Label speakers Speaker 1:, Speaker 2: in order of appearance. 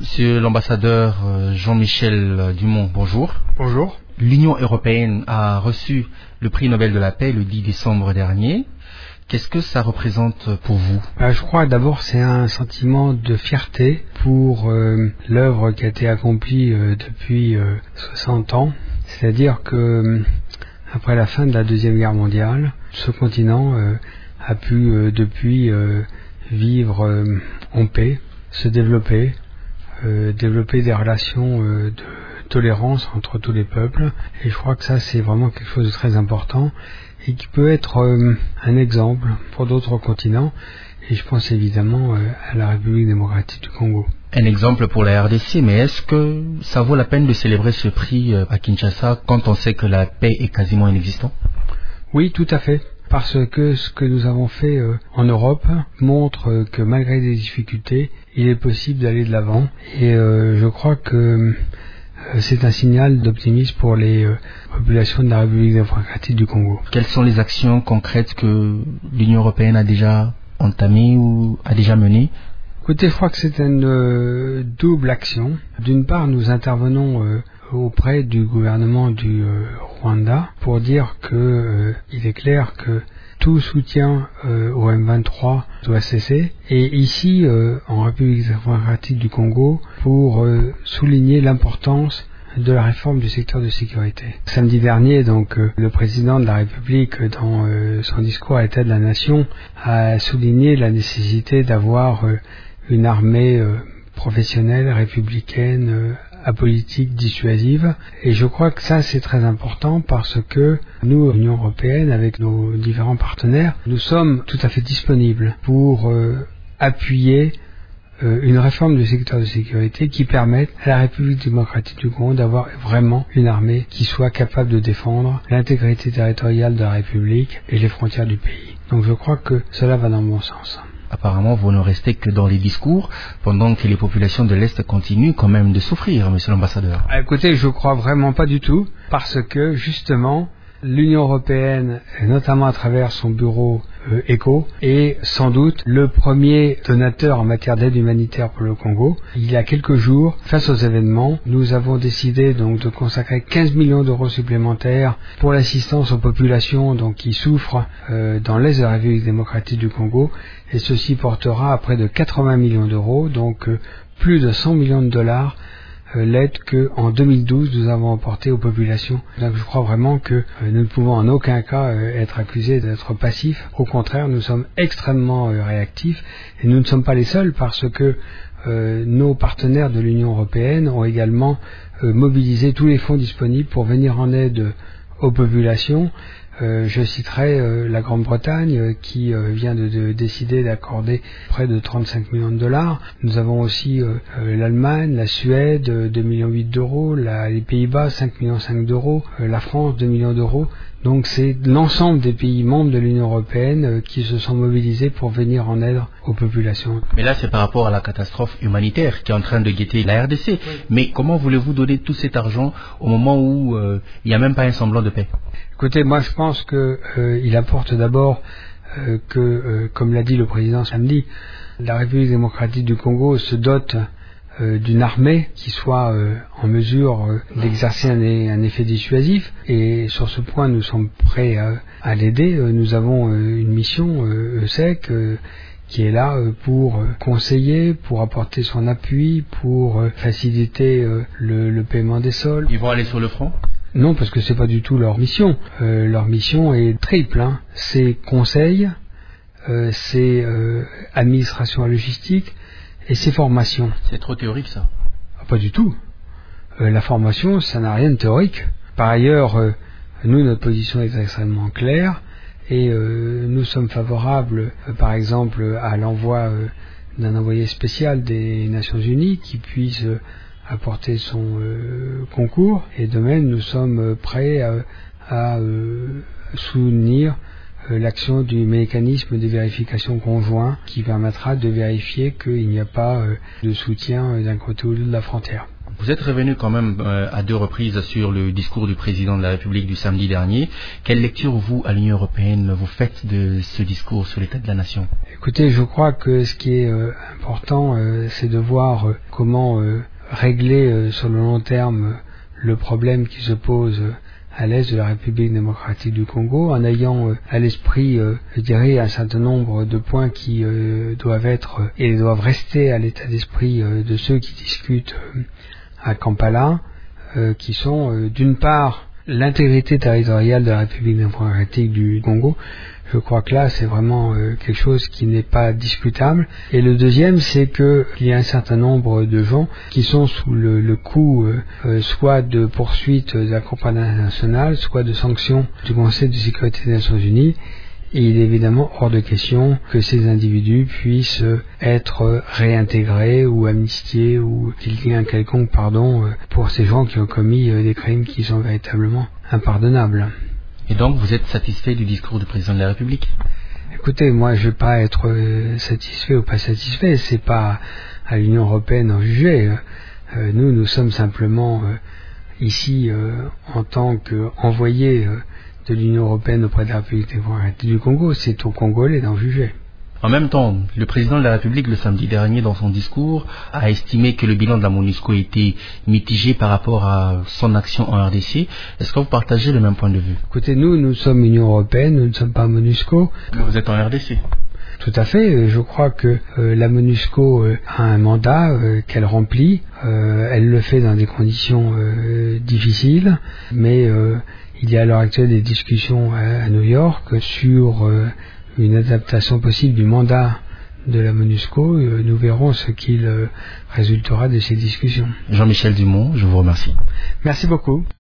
Speaker 1: Monsieur l'ambassadeur Jean-Michel Dumont, bonjour.
Speaker 2: Bonjour.
Speaker 1: L'Union européenne a reçu le prix Nobel de la paix le 10 décembre dernier. Qu'est-ce que ça représente pour vous ?
Speaker 2: Je crois d'abord c'est un sentiment de fierté pour l'œuvre qui a été accomplie depuis 60 ans. C'est-à-dire que après la fin de la Deuxième Guerre mondiale, ce continent a pu depuis vivre en paix, se développer, développer des relations de tolérance entre tous les peuples. Et je crois que ça c'est vraiment quelque chose de très important et qui peut être un exemple pour d'autres continents. Et je pense évidemment à la République démocratique du Congo.
Speaker 1: Un exemple pour la RDC, mais est-ce que ça vaut la peine de célébrer ce prix à Kinshasa quand on sait que la paix est quasiment inexistante ?
Speaker 2: Oui, tout à fait. Parce que ce que nous avons fait en Europe montre que malgré des difficultés, il est possible d'aller de l'avant. Et je crois que c'est un signal d'optimisme pour les populations de la République démocratique du Congo.
Speaker 1: Quelles sont les actions concrètes que l'Union européenne a déjà entamées ou a déjà menées ?
Speaker 2: Écoutez, je crois que c'est une double action. D'une part, nous intervenons auprès du gouvernement du Rwanda pour dire que il est clair que tout soutien au M23 doit cesser. Et ici, en République démocratique du Congo, pour souligner l'importance de la réforme du secteur de sécurité. Samedi dernier, donc, le président de la République, dans son discours à l'État de la Nation, a souligné la nécessité d'avoir une armée professionnelle, républicaine, apolitique, dissuasive. Et je crois que ça, c'est très important parce que nous, l'Union européenne, avec nos différents partenaires, nous sommes tout à fait disponibles pour appuyer une réforme du secteur de sécurité qui permette à la République démocratique du Congo d'avoir vraiment une armée qui soit capable de défendre l'intégrité territoriale de la République et les frontières du pays. Donc je crois que cela va dans le bon sens.
Speaker 1: Apparemment, vous ne restez que dans les discours, pendant que les populations de l'Est continuent quand même de souffrir, monsieur l'ambassadeur.
Speaker 2: Écoutez, je ne crois vraiment pas du tout, parce que justement, l'Union européenne, notamment à travers son bureau ECHO, est sans doute le premier donateur en matière d'aide humanitaire pour le Congo. Il y a quelques jours, face aux événements, nous avons décidé donc de consacrer 15 millions d'euros supplémentaires pour l'assistance aux populations donc, qui souffrent dans l'Est de la République démocratique du Congo, et ceci portera à près de 80 millions d'euros, donc plus de 100 millions de dollars, l'aide qu'en 2012 nous avons apportée aux populations. Donc je crois vraiment que nous ne pouvons en aucun cas être accusés d'être passifs. Au contraire, nous sommes extrêmement réactifs et nous ne sommes pas les seuls parce que nos partenaires de l'Union européenne ont également mobilisé tous les fonds disponibles pour venir en aide aux populations. Je citerai la Grande-Bretagne qui vient de décider d'accorder près de 35 millions de dollars. Nous avons aussi l'Allemagne, la Suède, 2,8 millions d'euros, les Pays-Bas, 5,5 millions d'euros, la France, 2 millions d'euros. Donc c'est l'ensemble des pays membres de l'Union européenne qui se sont mobilisés pour venir en aide aux populations.
Speaker 1: Mais là, c'est par rapport à la catastrophe humanitaire qui est en train de guetter la RDC. Oui. Mais comment voulez-vous donner tout cet argent au moment où il n'y a même pas un semblant de paix ?
Speaker 2: Écoutez, moi je pense qu'il importe d'abord que, comme l'a dit le président samedi, la République démocratique du Congo se dote d'une armée qui soit en mesure d'exercer un effet dissuasif. Et sur ce point, nous sommes prêts à l'aider. Nous avons une mission ESEC qui est là pour conseiller, pour apporter son appui, pour faciliter le paiement des soldes.
Speaker 1: Ils vont aller sur le front ?
Speaker 2: Non, parce que c'est pas du tout leur mission. Leur mission est triple. C'est conseil, c'est administration logistique et c'est formation.
Speaker 1: C'est trop théorique ça ?
Speaker 2: Pas du tout. La formation, ça n'a rien de théorique. Par ailleurs, nous, notre position est extrêmement claire et nous sommes favorables, par exemple, à l'envoi d'un envoyé spécial des Nations Unies qui puisse apporter son concours, et de même nous sommes prêts à soutenir l'action du mécanisme de vérification conjoint qui permettra de vérifier qu'il n'y a pas de soutien d'un côté ou de l'autre de la frontière.
Speaker 1: Vous êtes revenu quand même à 2 reprises sur le discours du président de la République du samedi dernier. Quelle lecture, vous, à l'Union européenne, vous faites de ce discours sur l'état de la nation?
Speaker 2: Écoutez, je crois que ce qui est important, c'est de voir comment régler sur le long terme le problème qui se pose à l'est de la République démocratique du Congo, en ayant à l'esprit, je dirais, un certain nombre de points qui doivent être et doivent rester à l'état d'esprit de ceux qui discutent à Kampala, qui sont d'une part l'intégrité territoriale de la République démocratique du Congo. Je crois que là, c'est vraiment quelque chose qui n'est pas discutable. Et le deuxième, c'est qu'il y a un certain nombre de gens qui sont sous le coup soit de poursuites de la Cour pénale internationale, soit de sanctions du Conseil de sécurité des Nations Unies. Et il est évidemment hors de question que ces individus puissent être réintégrés ou amnistiés ou qu'il y ait un quelconque pardon pour ces gens qui ont commis des crimes qui sont véritablement impardonnables.
Speaker 1: Et donc, vous êtes satisfait du discours du président de la République?
Speaker 2: Écoutez, moi, je ne vais pas être satisfait ou pas satisfait. C'est pas à l'Union européenne d'en juger. Nous sommes simplement ici en tant qu'envoyés de l'Union européenne auprès de la République démocratique du Congo. C'est aux Congolais d'en juger.
Speaker 1: En même temps, le président de la République, le samedi dernier, dans son discours, a estimé que le bilan de la MONUSCO était mitigé par rapport à son action en RDC. Est-ce que vous partagez le même point de vue?
Speaker 2: Écoutez, nous sommes Union européenne, nous ne sommes pas MONUSCO.
Speaker 1: Mais vous êtes en RDC.
Speaker 2: Tout à fait. Je crois que la MONUSCO a un mandat qu'elle remplit. Elle le fait dans des conditions difficiles, mais il y a à l'heure actuelle des discussions à New York sur une adaptation possible du mandat de la MONUSCO. Nous verrons ce qu'il résultera de ces discussions.
Speaker 1: Jean-Michel Dumont, je vous remercie.
Speaker 2: Merci beaucoup.